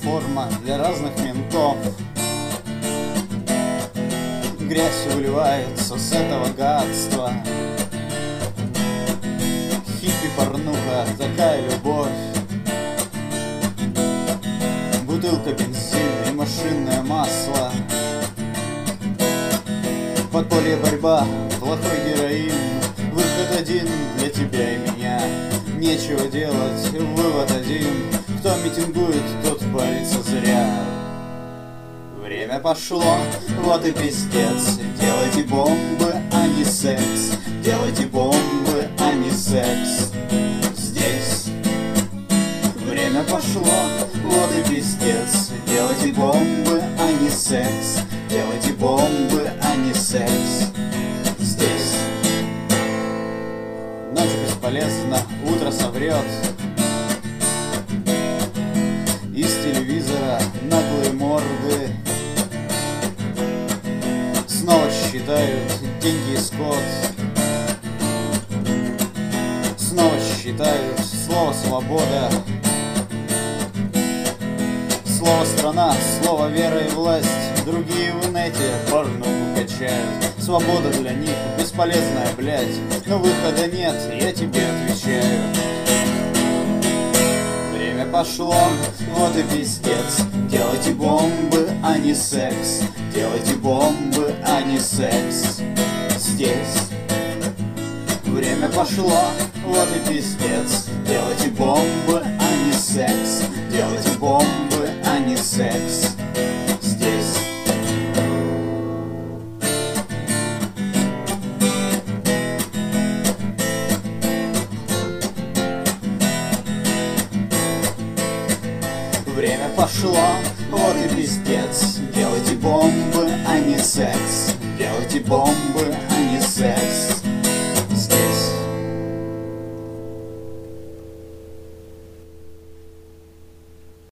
форма для разных ментов. Грязь выливается с этого гадства. Хиппи, порнуха, такая любовь. Бутылка бензина и машинное масло. Подполье, борьба, плохой героин. Выход один для тебя и меня. Нечего делать, вывод один. Кто митингует, тот парится зря. Время пошло, вот и пиздец. Делайте бомбы, а не секс. Делайте бомбы, а не секс. Здесь время пошло, вот и пиздец. Делайте бомбы, а не секс. Делайте бомбы, а не секс. Здесь ночь бесполезна, утро соврет. Из телевизора наглые морды снова считают деньги и скот. Снова считают слово «свобода». Слово «страна», слово «вера» и «власть». Другие в инете порнуху качают. Свобода для них бесполезная, блядь. Но выхода нет, я тебе отвечаю. Время пошло, вот и пиздец. Делайте бомбы, а не секс. Делайте бомбы, а не секс. Здесь время пошло, вот и пиздец. Делайте бомбы, а не секс. Делайте бомбы, а не секс. Здесь время пошло, вот и пиздец. Делайте бомбы, а не секс. Делайте бомбы,